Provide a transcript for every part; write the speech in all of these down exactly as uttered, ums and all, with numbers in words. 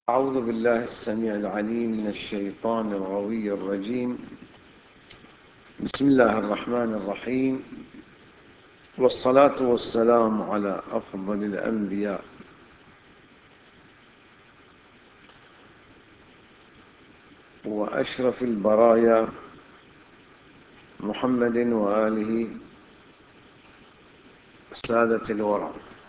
أعوذ بالله السميع العليم من الشيطان الغوي الرجيم. بسم الله الرحمن الرحيم، والصلاة والسلام على أفضل الأنبياء وأشرف البرايا محمد وآله سادة الورى.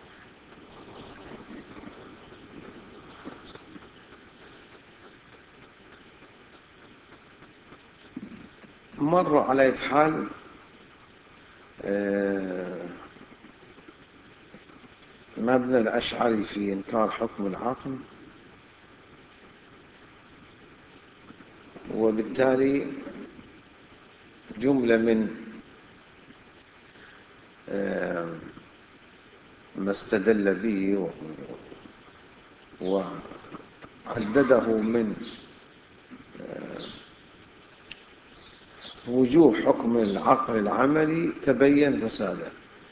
مر على حال مبنى الأشعري في إنكار حكم العقل، وبالتالي جملة من ما استدل به وعدده من وجوه حكم العقل العملي تبين فساده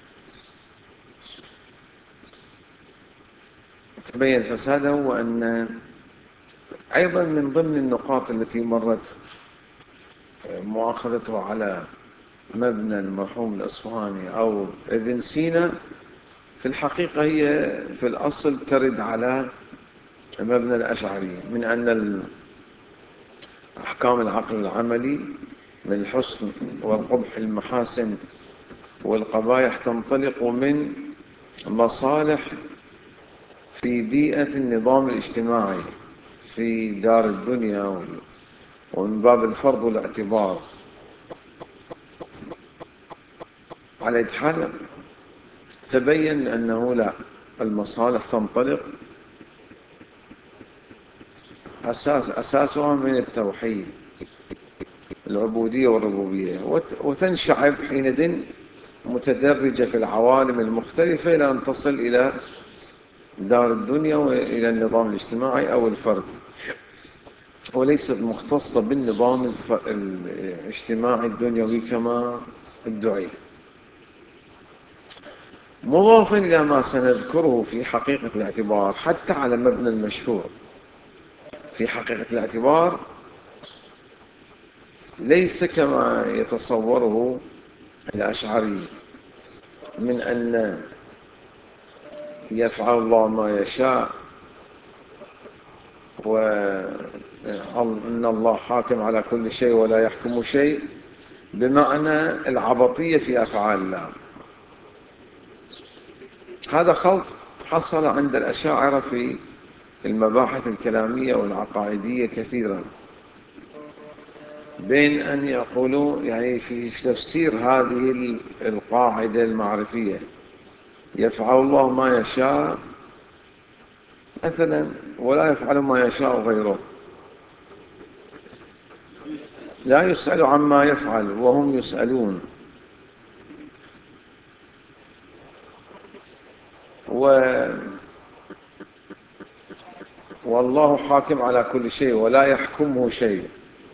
تبين فساده وأن أيضا من ضمن النقاط التي مرت مؤاخذته على مبنى المرحوم الأصفهاني أو ابن سينا، في الحقيقة هي في الأصل ترد على مبنى الأشعري، من أن أحكام العقل العملي من الحسن والقبح المحاسن والقبائح تنطلق من مصالح في بيئة النظام الاجتماعي في دار الدنيا، ومن باب الفرض والاعتبار. على حال تبين أنه لا، المصالح تنطلق أساس أساسها من التوحيد، العبودية والربوبية، وتنشعب حينئذ متدرجة في العوالم المختلفة إلى أن تصل إلى دار الدنيا وإلى النظام الاجتماعي أو الفردي، وليست مختصة بالنظام الاجتماعي الدنيوي كما ادعي. مضافا إلى ما سنذكره في حقيقة الاعتبار، حتى على مبنى المشهور في حقيقة الاعتبار ليس كما يتصوره الأشعري، من أن يفعل الله ما يشاء وأن الله حاكم على كل شيء ولا يحكم شيء، بمعنى العبطية في أفعال الله. هذا خلط حصل عند الأشاعرة في المباحث الكلامية والعقائدية كثيرا، بين أن يقولوا يعني في تفسير هذه القاعدة المعرفية يفعل الله ما يشاء مثلا ولا يفعل ما يشاء غيره، لا يسأل عما يفعل وهم يسألون، و والله حاكم على كل شيء ولا يحكمه شيء.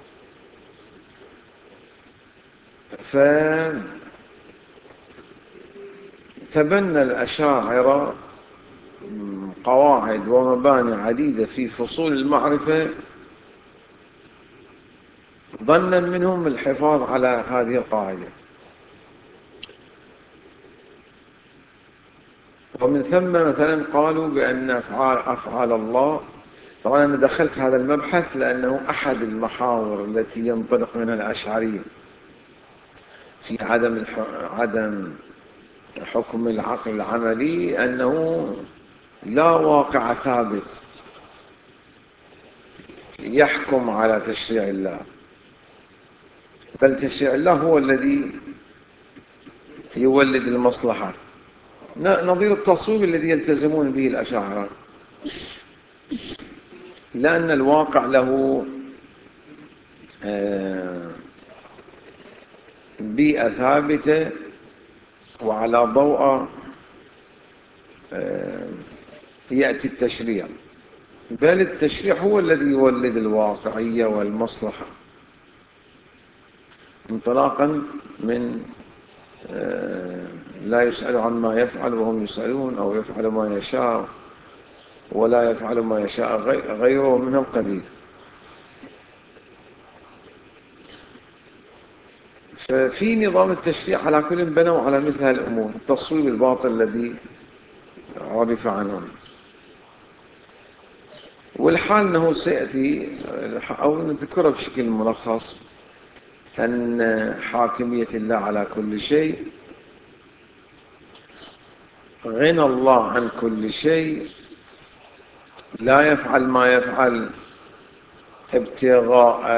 فتبنى الأشاعرة قواعد ومباني عديدة في فصول المعرفة، ظنا منهم الحفاظ على هذه القاعدة، ومن ثم مثلا قالوا بأن أفعال, أفعال الله. طبعا أنا دخلت هذا المبحث لأنه أحد المحاور التي ينطلق منها الأشعري في عدم عدم حكم العقل العملي، أنه لا واقع ثابت يحكم على تشريع الله، بل تشريع الله هو الذي يولد المصلحة، نظير التصويب الذي يلتزمون به الأشاعرة، لأن الواقع له بيئة ثابتة وعلى ضوء يأتي التشريع، بل التشريع هو الذي يولد الواقعية والمصلحة، انطلاقا من لا يسأل عما يفعل وهم يسألون، أو يفعل ما يشاء. ولا يفعل ما يشاء غيره من القبيل. ففي نظام التشريع على كل بنوا على مثل هذه الأمور، التصويب الباطل الذي عرف عنه. والحال أنه سيأتي أو نذكره بشكل ملخص أن حاكمية الله على كل شيء، غنى الله عن كل شيء، لا يفعل ما يفعل ابتغاء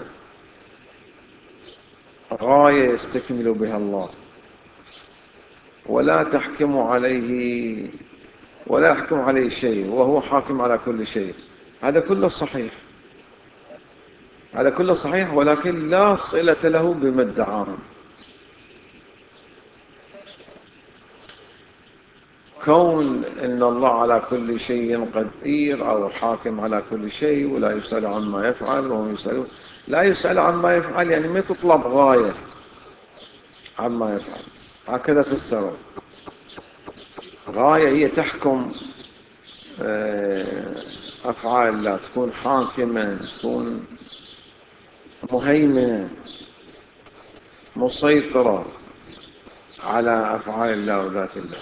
غاية يستكمل بها الله، ولا تحكم عليه ولا يحكم عليه شيء وهو حاكم على كل شيء. هذا كله صحيح، هذا كله صحيح، ولكن لا صلة له بما ادعاه. كون ان الله على كل شيء قدير او حاكم على كل شيء ولا يسأل عما يفعل وهم يسألون، لا يسأل عما يفعل يعني ما تطلب غاية عما يفعل، هكذا فسروا. غاية هي تحكم أفعال الله، تكون حاكمة، تكون مهيمنة، مسيطرة على أفعال الله وذات الله.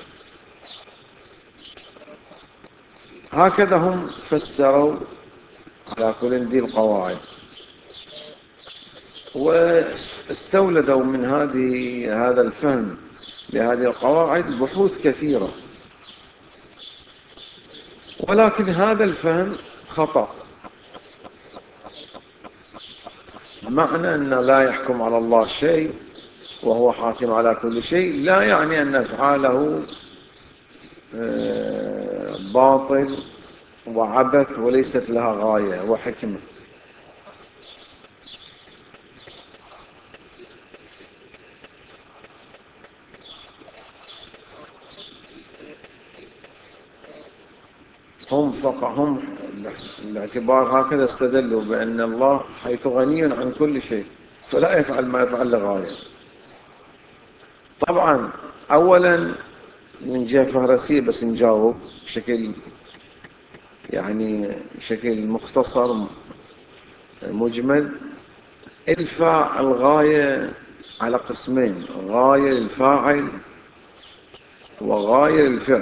هكذا هم فسروا على كل دي القواعد، واستولدوا من هذه هذا الفهم لهذه القواعد بحوث كثيرة، ولكن هذا الفهم خطأ. معنى أن لا يحكم على الله شيء وهو حاكم على كل شيء لا يعني أن أفعاله باطل وعبث وليست لها غاية وحكمة. هم فقط هم الاعتبار هكذا استدلوا بأن الله حيث غني عن كل شيء فلا يفعل ما يفعل لغاية. طبعا أولا من جهة فهرسية بس نجاوب بشكل يعني بشكل مختصر مجمل. الفاعل الغاية على قسمين، غاية للفاعل وغاية للفعل.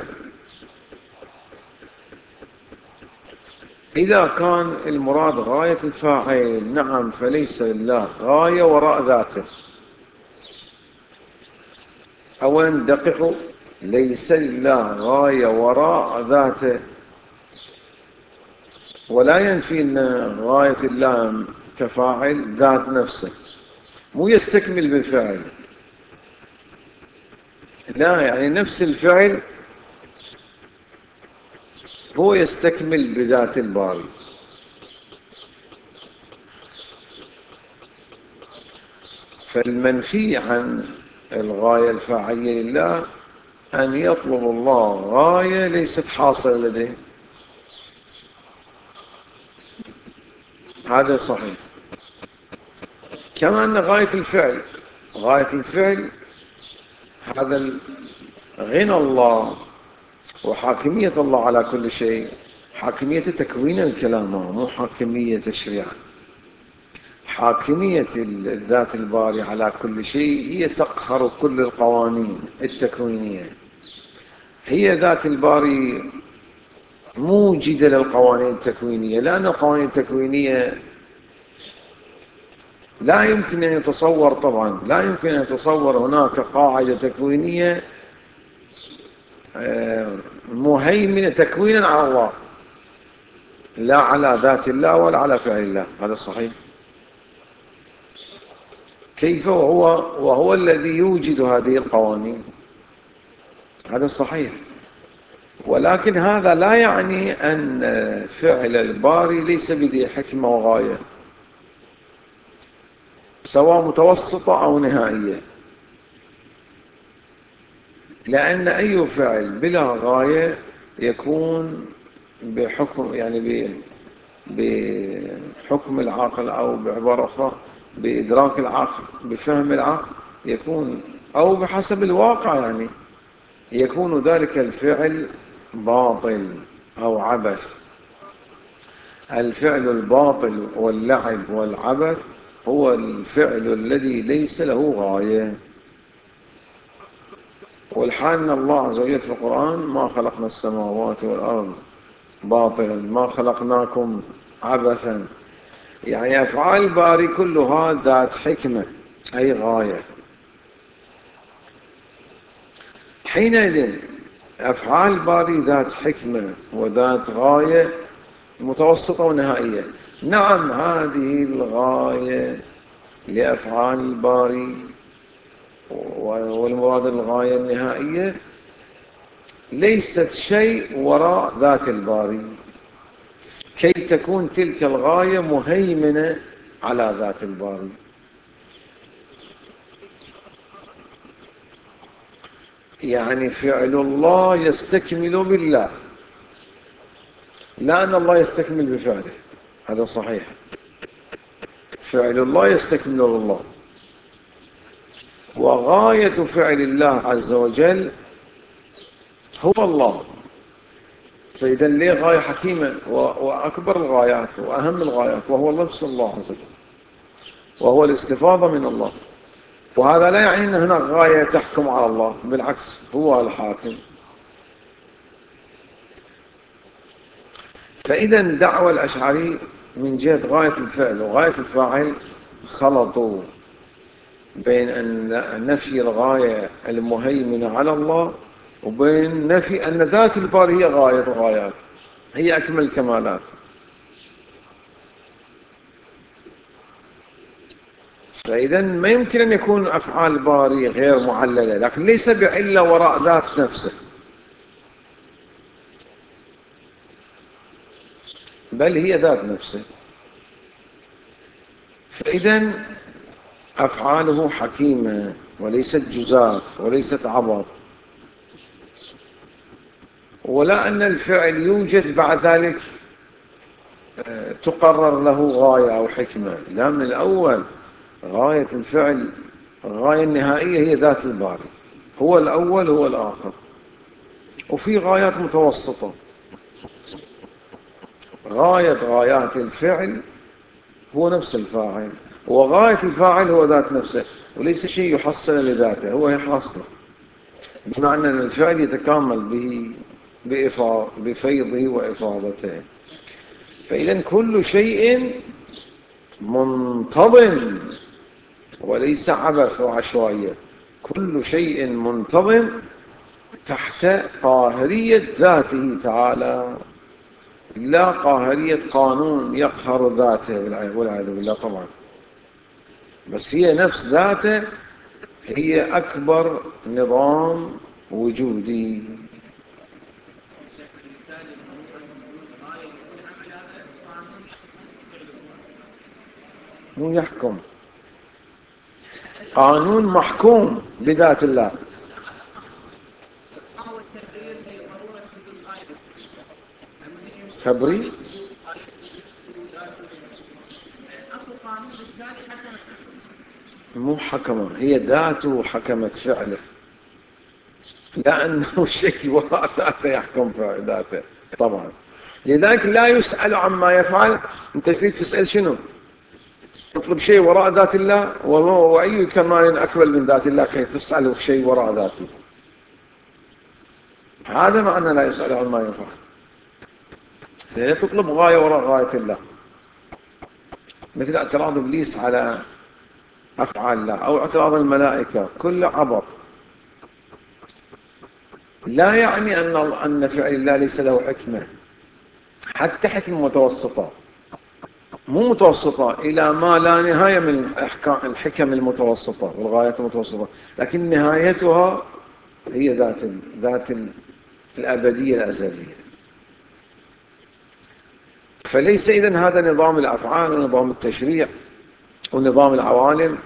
إذا كان المراد غاية الفاعل نعم فليس لله غاية وراء ذاته. أولا دققوا، ليس لله غاية وراء ذاته، ولا ينفي أن غاية الله كفاعل ذات نفسه، مو يستكمل بالفعل، لا، يعني نفس الفعل هو يستكمل بذات الباري. فالمنفي عن الغاية الفاعلية لله أن يطلب الله غاية ليست حاصلة لديه، هذا صحيح. كما أن غاية الفعل غاية الفعل هذا غنى الله وحاكمية الله على كل شيء، حاكمية تكوين الكلام مو حاكمية تشريعا. حاكمية الذات الباري على كل شيء هي تقهر كل القوانين التكوينية. هي ذات الباري موجدة للقوانين التكوينية، لأن القوانين التكوينية لا يمكن أن يتصور، طبعا لا يمكن أن يتصور هناك قاعدة تكوينية مهيمنة تكوينا على الله، لا على ذات الله ولا على فعل الله. هذا صحيح. كيف وهو وهو الذي يوجد هذه القوانين؟ هذا صحيح. ولكن هذا لا يعني أن فعل الباري ليس بذي حكمة وغاية، سواء متوسطة أو نهائية، لأن أي فعل بلا غاية يكون بحكم يعني بحكم العقل، أو بعبارة أخرى بإدراك العقل، بفهم العقل، يكون أو بحسب الواقع يعني يكون ذلك الفعل باطل. أو عبث. الفعل الباطل واللعب والعبث هو الفعل الذي ليس له غاية. والحال أن الله عز وجل في القرآن: ما خلقنا السماوات والأرض باطلا ما خلقناكم عبثا. يعني أفعال الباري كلها ذات حكمة، أي غاية. حينئذ أفعال الباري ذات حكمة وذات غاية متوسطة ونهائية. نعم، هذه الغاية لأفعال الباري والمراد الغاية النهائية ليست شيء وراء ذات الباري، كي تكون تلك الغاية مهيمنة على ذات الباري. يعني فعل الله يستكمل بالله، لا أن الله يستكمل بفعله، هذا صحيح. فعل الله يستكمل بالله، وغاية فعل الله عز وجل هو الله. فإذا ليه غاية حكيمة وأكبر الغايات وأهم الغايات، وهو نفس الله عز وجل، وهو الاستفاضة من الله. وهذا لا يعني أن هناك غاية تحكم على الله، بالعكس هو الحاكم. فإذا دعوى الأشعري من جهة غاية الفعل وغاية الفاعل خلطوا بين أن نفي الغاية المهيمنة على الله وبين نفي أن ذات الباري هي غاية الغايات، هي أكمل الكمالات. فإذا ما يمكن أن يكون أفعال الباري غير معللة، لكن ليس بعلة وراء ذات نفسه، بل هي ذات نفسه. فإذا أفعاله حكيمة وليست جزاف وليست عبط، ولا أن الفعل يوجد بعد ذلك تقرر له غاية أو حكمة. لا، من الأول غاية الفعل الغاية النهائية هي ذات الباري، هو الأول هو الآخر. وفي غايات متوسطة. غاية غايات الفعل هو نفس الفاعل، وغاية الفاعل هو ذات نفسه، وليس شيء يحصل لذاته، هو يحصله، بمعنى أن الفعل يتكامل به بفيضه وإفاضته. فإذا كل شيء منتظم وليس عبث وعشوائية، كل شيء منتظم تحت قاهرية ذاته تعالى، لا قاهرية قانون يقهر ذاته والعياذ بالله طبعا، بس هي نفس ذاته هي أكبر نظام وجودي. مو يحكم، قانون محكوم بذات الله. تبرير مو حكمه، هي ذاته حكمت فعله، لأنه شيء وراء ذاته يحكم في ذاته طبعا. لذلك لا يسأل عما يفعل. أنت تريد تسأل شنو؟ تطلب شيء وراء ذات الله، وأي كمال أكبر من ذات الله كي تسأله شيء وراء ذاته؟ هذا معنى لا يسأل عما يفعل. لأن تطلب غاية وراء غاية الله، مثل اعتراض إبليس على أفعال الله، أو اعتراض الملائكة، كل عبط. لا يعني أن أن فعل الله ليس له حكمة، حتى حكمة متوسطة، مو متوسطة إلى ما لا نهاية من الحكم المتوسطة والغايات المتوسطة، لكن نهايتها هي ذات ذات الأبدية الأزلية. فليس إذن هذا نظام الأفعال ونظام التشريع ونظام العوالم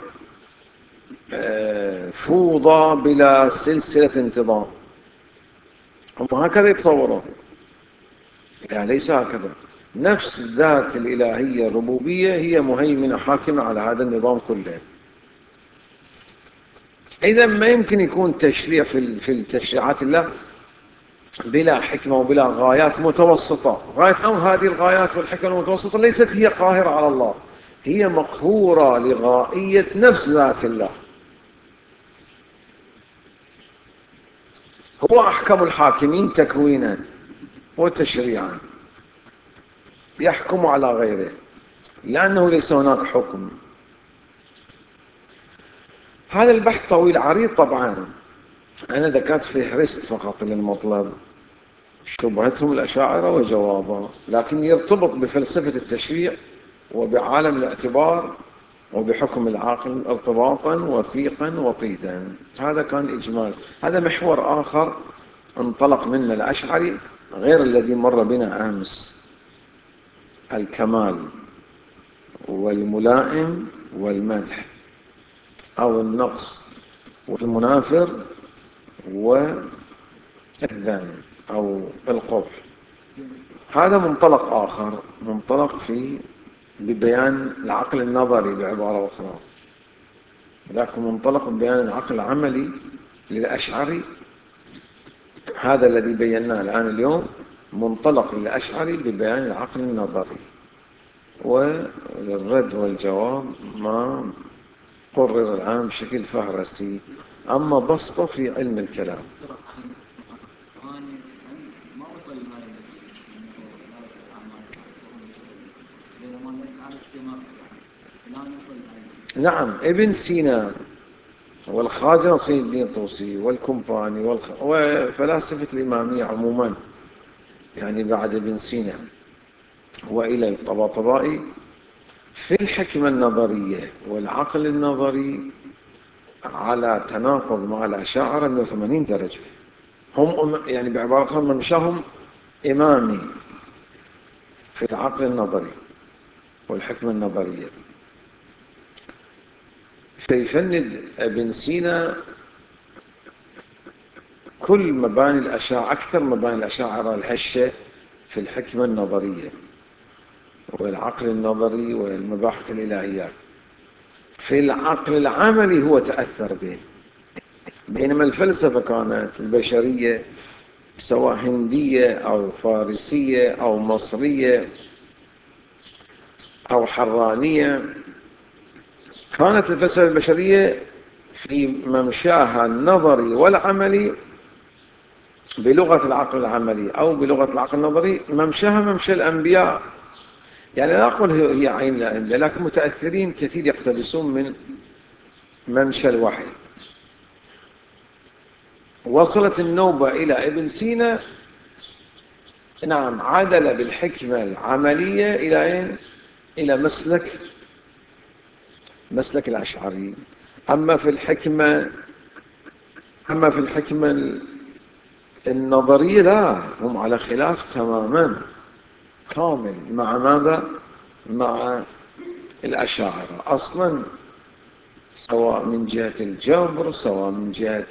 فوضى بلا سلسلة انتظام. هم هكذا يتصورون، يعني ليس هكذا. نفس ذات الإلهية الربوبية هي مهيمنة حاكمة على هذا النظام كله. إذا ما يمكن يكون تشريع في في التشريعات الله بلا حكمة وبلا غايات متوسطة. غاية أمر هذه الغايات والحكمة المتوسطة ليست هي قاهرة على الله، هي مقهورة لغائية نفس ذات الله. هو أحكم الحاكمين تكوينا وتشريعا، يحكم على غيره لأنه ليس هناك حكم. هذا البحث طويل عريض طبعا، أنا ذكرت فهرست فقط للمطلب، شبهتهم الأشاعرة وجوابها، لكن يرتبط بفلسفة التشريع وبعالم الاعتبار وبحكم العقل ارتباطا وثيقا وطيدا. هذا كان إجمال. هذا محور آخر انطلق منه الأشعري غير الذي مر بنا أمس، الكمال والملائم والمدح، أو النقص والمنافر والذم أو القبح. هذا منطلق آخر، منطلق في ببيان العقل النظري بعبارة أخرى، لكن منطلق ببيان العقل العملي للأشعري. هذا الذي بيناه الآن اليوم منطلق للأشعري ببيان العقل النظري، والرد والجواب ما قرر الآن بشكل فهرسي، أما بسطة في علم الكلام. نعم، ابن سينا والخواجة نصير الدين الطوسي والكمباني والخ... وفلاسفة الإمامية عموما، يعني بعد ابن سينا وإلى الطباطبائي، في الحكمة النظرية والعقل النظري على تناقض مع الأشاعرة مئة وثمانين درجة. هم يعني بعبارتهم ممشاهم إمامي في العقل النظري والحكمة النظرية. فيفند ابن سينا كل مباني الأشاعرة، أكثر مباني الأشاعرة الهشة في الحكمة النظرية والعقل النظري والمباحث الإلهيات. في العقل العملي هو تأثر به، بينما الفلسفة كانت البشرية سواء هندية أو فارسية أو مصرية أو حرانية، كانت الفلسفة البشرية في ممشاها النظري والعملي بلغة العقل العملي أو بلغة العقل النظري ممشاها ممشى الأنبياء. يعني لا أقول هي عين الأنبياء، لكن متأثرين كثير يقتبسون من ممشى الوحي. وصلت النوبة إلى ابن سينا، نعم، عدل بالحكمة العملية إلى أين؟ إلى مسلك مسلك الأشعري. أما في الحكمة أما في الحكمة النظرية لا، هم على خلاف تماما كامل مع ماذا؟ مع الأشاعرة أصلا، سواء من جهة الجبر، سواء من جهة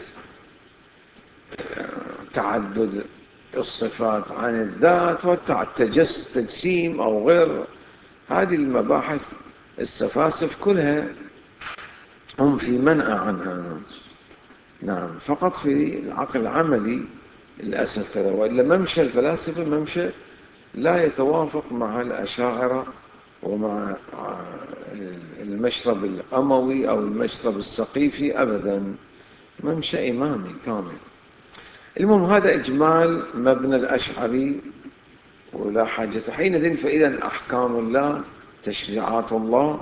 تعدد الصفات عن الذات والتجسيم أو غير هذه المباحث السفاسف كلها هم في منأى عنها. نعم، فقط في العقل العملي للأسف كذا، وإلا ممشى الفلاسفة ممشى لا يتوافق مع الأشاعرة ومع المشرب الأموي أو المشرب السقيفي أبدا، ممشى إمامي كامل. المهم هذا إجمال مبنى الأشعري ولا حاجة حينئذ. فإذا أحكام الله تشريعات الله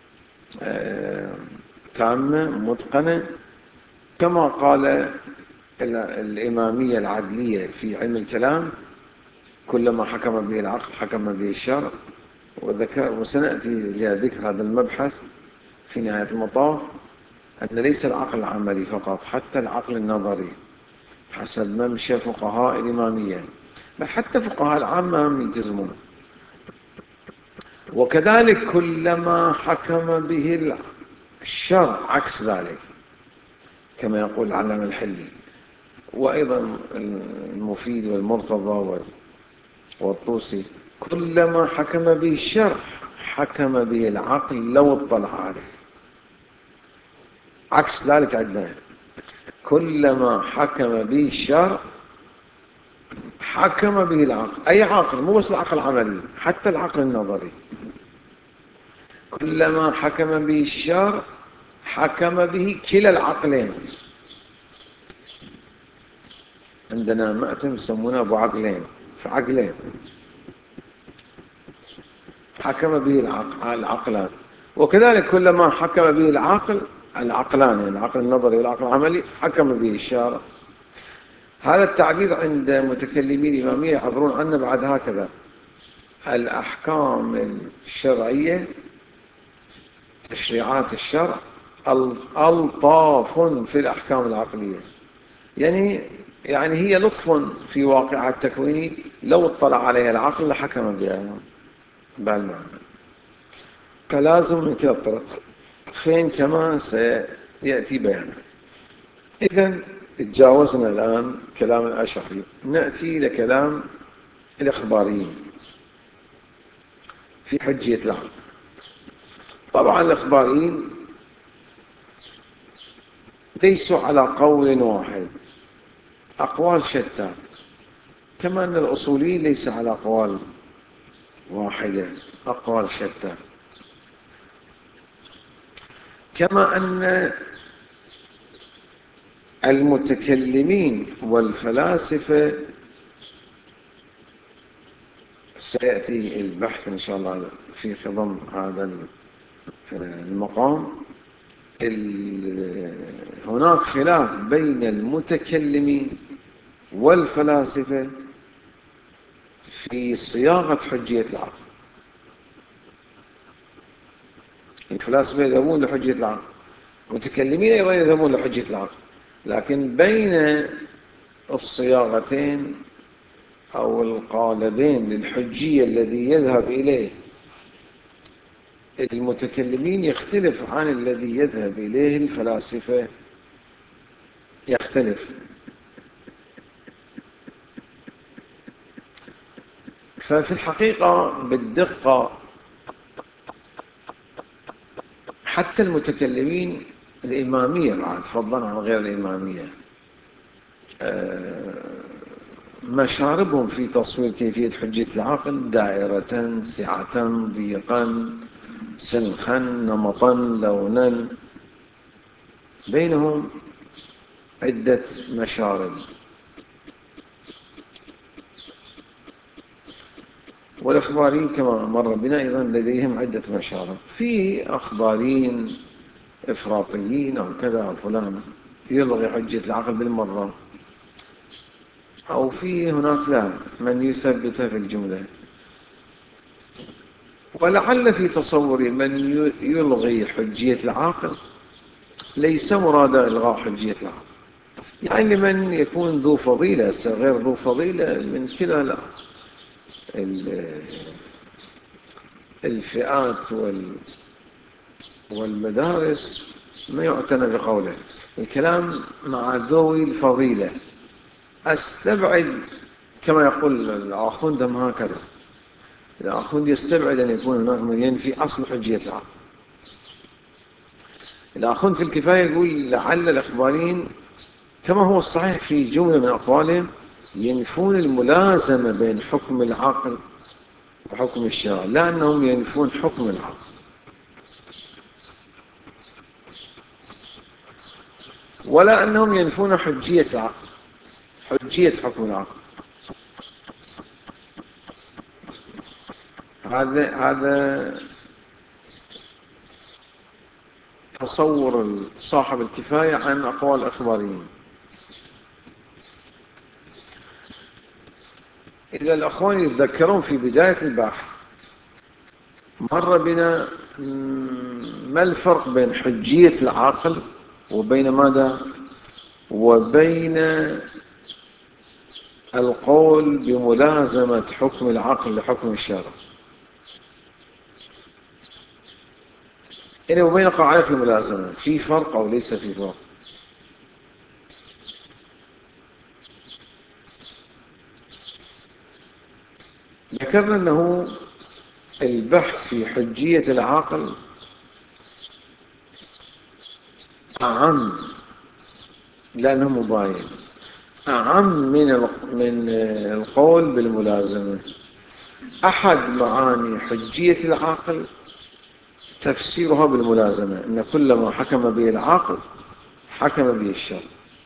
تامة متقنة كما قال الإمامية العدلية في علم الكلام: كلما حكم به العقل حكم به الشرع. وسنأتي لذكر هذا المبحث في نهاية المطاف، أن ليس العقل العملي فقط، حتى العقل النظري حسب ممشى فقهاء الإمامية، بل حتى فقهاء العامة يلتزمون. وكذلك كلما حكم به الشرع عكس ذلك، كما يقول العلامة الحلي وأيضا المفيد والمرتضى والطوسي: كلما حكم به الشرع حكم به العقل لو اطلع عليه. عكس ذلك عندنا كلما حكم به الشرع حكم به العقل، أي عقل، مو بس العقل العملي، حتى العقل النظري، كلما حكم به الشرع حكم به كلا العقلين. عندنا مأتم يسمونه أبو عقلين، في عقلين حكم به العقل العقلان، وكذلك كلما حكم به العقل العقلان، يعني العقل النظري والعقل العملي، حكم به الشارع. هذا التعبير عند متكلمي الإمامية يعبرون عنه بعد هكذا: الأحكام الشرعية، تشريعات الشرع، ألطاف في الأحكام العقلية، يعني يعني هي لطف في واقعها التكويني، لو اطلع عليها العقل لحكم بها بالمعنى. فلازم من كلا الطرق، فين كما سيأتي بيانه. إذن تجاوزنا الآن كلام الأشعري، نأتي لكلام الإخباريين في حجية العقل. طبعا الإخباريين ليسوا على قول واحد، أقوال شتى، كما أن الأصوليين ليس على أقوال واحدة، أقوال شتى. كما أن المتكلمين والفلاسفة، سيأتي البحث إن شاء الله في خضم هذا المقام، هناك خلاف بين المتكلمين والفلاسفة في صياغة حجية العقل. الفلاسفة يذهبون لحجية العقل، المتكلمين أيضا يذهبون لحجية العقل، لكن بين الصياغتين أو القالبين للحجية الذي يذهب إليه المتكلمين يختلف عن الذي يذهب إليه الفلاسفة، يختلف. ففي الحقيقة بالدقة حتى المتكلمين الإمامية بعد، فضلا عن غير الإمامية، مشاربهم في تصوير كيفية حجية العقل: دائرة، سعة، ضيقا، سنخا، نمطا، لونا، بينهم عدة مشارب. والأخباريين كما مر بنا أيضا لديهم عدة مشارب. في أخباريين إفراطيين أو كذا أو فلان يلغي حجية العقل بالمرة، أو في هناك لا من يثبتها في الجملة. ولعل في تصوري من يلغي حجية العقل ليس مراد إلغاء حجية العقل، يعني لمن يكون ذو فضيلة، غير ذو فضيلة من كلا لا الفئات والمدارس ما يعتنى بقوله. الكلام مع ذوي الفضيلة، أستبعد كما يقول الآخوند هكذا، الآخوند يستبعد أن يكون هناك من ينفي أصل حجية العقل. الآخوند في الكفاية يقول لعل الإخباريين كما هو الصحيح في جملة من أقوالهم ينفون الملازمة بين حكم العقل وحكم الشرع، لا أنهم ينفون حكم العقل، ولا أنهم ينفون حجية العقل، حجية حكم العقل. هذا هذا تصور صاحب الكفاية عن أقوال الإخباريين. إذا الأخوان يتذكرون في بداية البحث مر بنا ما الفرق بين حجية العقل وبين ماذا؟ وبين القول بملازمة حكم العقل لحكم الشرع، يعني وبين قاعدة الملازمة في فرق أو ليس في فرق؟ ذكرنا أنه البحث في حجية العقل أعم لأنه مباين، أعم من من القول بالملازمة. أحد معاني حجية العقل تفسيرها بالملازمة، إن كل ما حكم به العقل حكم به الشرع.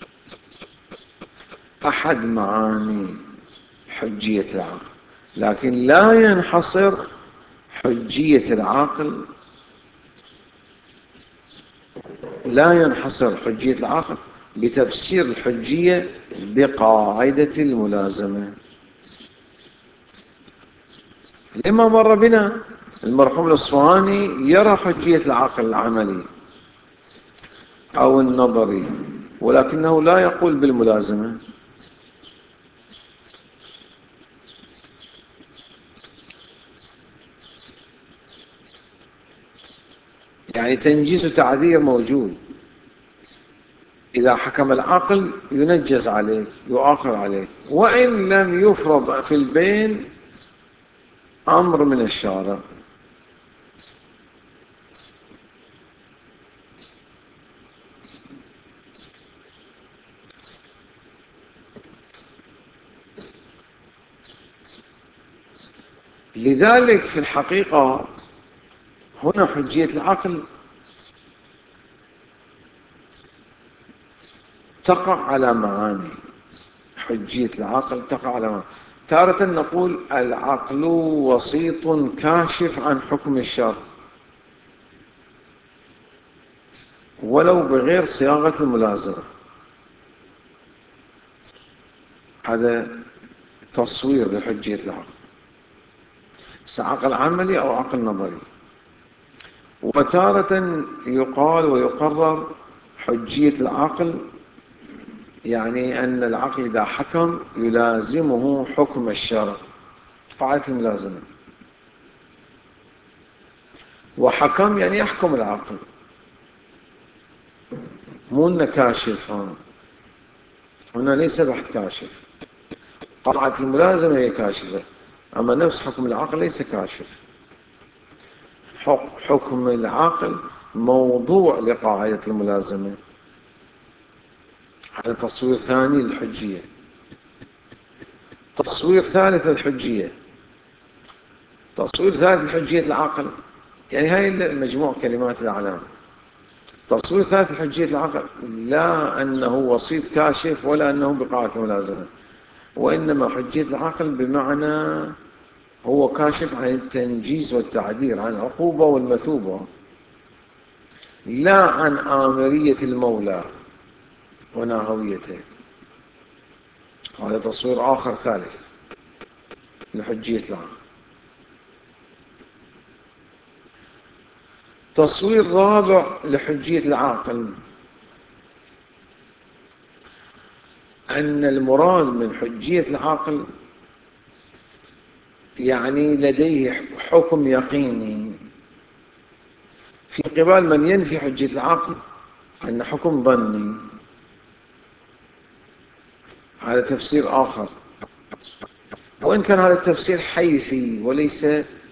أحد معاني حجية العقل، لكن لا ينحصر حجية العقل لا ينحصر حجية العقل بتفسير الحجية بقاعدة الملازمة. لما مر بنا المرحوم الأصفهاني يرى حجية العقل العملي أو النظري، ولكنه لا يقول بالملازمة. يعني تنجيز وتعذير موجود، إذا حكم العقل ينجز عليك، يؤاخر عليك، وإن لم يفرض في البين أمر من الشارع. لذلك في الحقيقة هنا حجية العقل تقع على معاني. حجية العقل تقع على معاني. تارة نقول العقل وسيط كاشف عن حكم الشرع ولو بغير صياغة الملازمة. هذا تصوير لحجية العقل، عقل عملي أو عقل نظري. وتارة يقال ويقرر حجية العقل، يعني أن العقل إذا حكم يلازمه حكم الشرع، قاعدة الملازمة. وحكم يعني يحكم العقل، مو إنه كاشف. هنا ليس بحث كاشف، قاعدة الملازمة هي كاشفة، أما نفس حكم العقل ليس كاشف. حكم العقل موضوع لقاعدة الملازمة. هذا تصوير ثاني للحجية. تصوير ثالث للحجية، تصوير ثالث لحجية العقل، يعني هاي مجموع كلمات الأعلام. تصوير ثالث لحجية العقل لا أنه وسيط كاشف ولا أنه بقاعدة الملازمة، وإنما حجية العقل بمعنى هو كاشف عن التنجيز والتعدير، عن العقوبة والمثوبة، لا عن آمرية المولى وناهويته. هذا تصوير آخر ثالث لحجية العقل. تصوير رابع لحجية العقل أن المراد من حجية العقل يعني لديه حكم يقيني، في قبال من ينفي حجية العقل أن حكم ظني. هذا تفسير آخر، وإن كان هذا التفسير حيثي وليس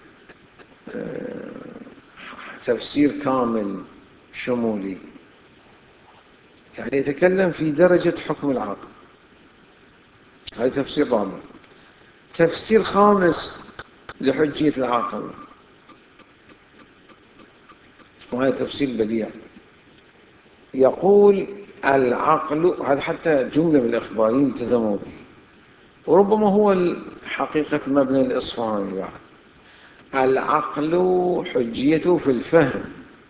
تفسير كامل شمولي، يعني يتكلم في درجة حكم العقل. هذا تفسير رابع. تفسير خامس لحجية العقل، وهذا تفسير بديع، يقول العقل، هذا حتى جملة من الإخباريين التزموا به، وربما هو حقيقة مبنى الإصفهاني بعد. العقل حجيته في الفهم،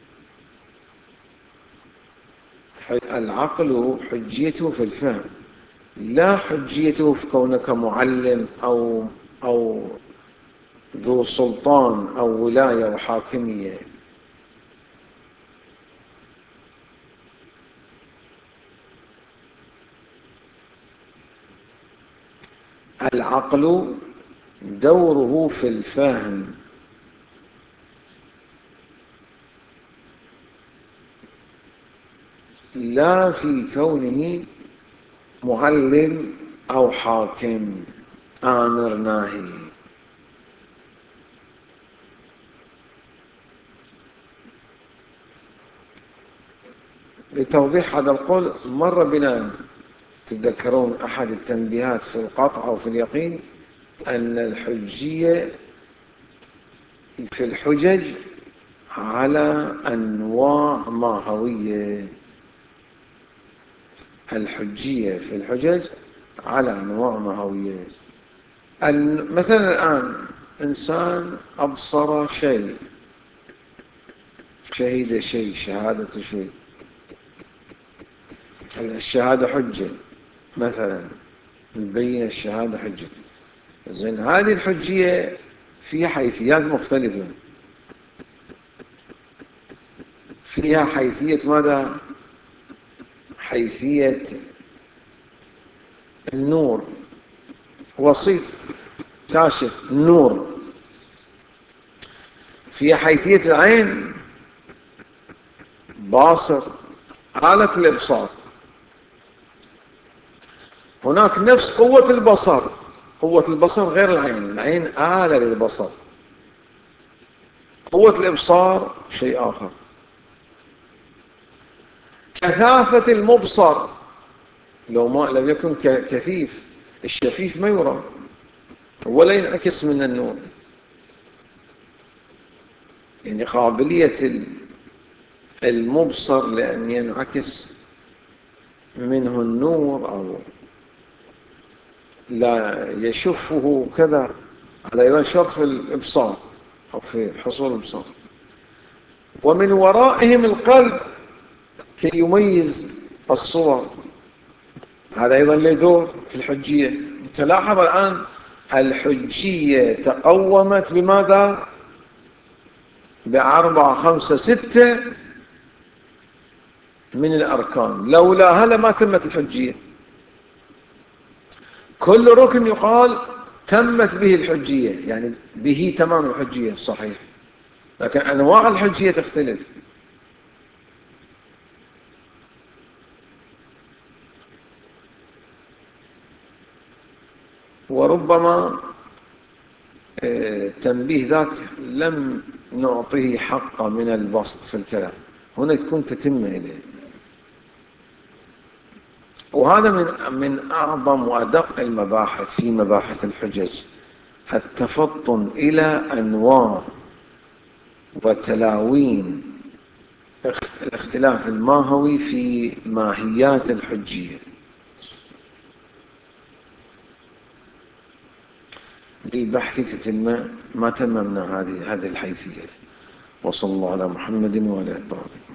العقل حجيته في الفهم، لا حجيته في كونك معلم أو أو ذو سلطان أو ولاية وحاكمية. العقل دوره في الفهم، لا في كونه معلم أو حاكم آمر ناهي. لتوضيح هذا القول مر بنا تتذكرون أحد التنبيهات في القطع أو في اليقين أن الحجية في الحجج على أنواع ماهوية. الحجية في الحجج على أنواع ماهوية. مثلا الآن إنسان أبصر شيء، شهد شيء، شهادة شيء، الشهادة حجة مثلا، نبين الشهادة حجة. زين، هذه الحجية فيها حيثيات مختلفة. فيها حيثية ماذا؟ حيثية النور، وسيط كاشف النور. فيها حيثية العين، باصر، آلة الإبصار. هناك نفس قوة البصر. قوة البصر غير العين، العين آلة للبصر. قوة الإبصار شيء آخر. كثافة المبصر، لو ما لم يكن كثيف، الشفيف ما يرى ولا ينعكس من النور. يعني قابلية المبصر لأن ينعكس منه النور أو لا يشفه كذا، هذا أيضا شرط في الإبصار أو في حصول الإبصار. ومن ورائهم القلب كي يميز الصور، هذا أيضا له دور في الحجية. تلاحظ الآن الحجية تقومت بماذا؟ بأربعة خمسة ستة من الأركان، لولاها لما تمت الحجية. كل ركن يقال تمت به الحجية، يعني به تمام الحجية صحيح، لكن أنواع الحجية تختلف. وربما التنبيه ذاك لم نعطيه حقه من البسط في الكلام، هنا تكون تتم إليه. وهذا من من أعظم وأدق المباحث في مباحث الحجج، التفطن إلى أنواع وتلاوين الاختلاف الماهوي في ماهيات الحجية. للبحث تتم ما تممنا هذه هذه الحيثية. وصلى الله على محمد وعلى آله.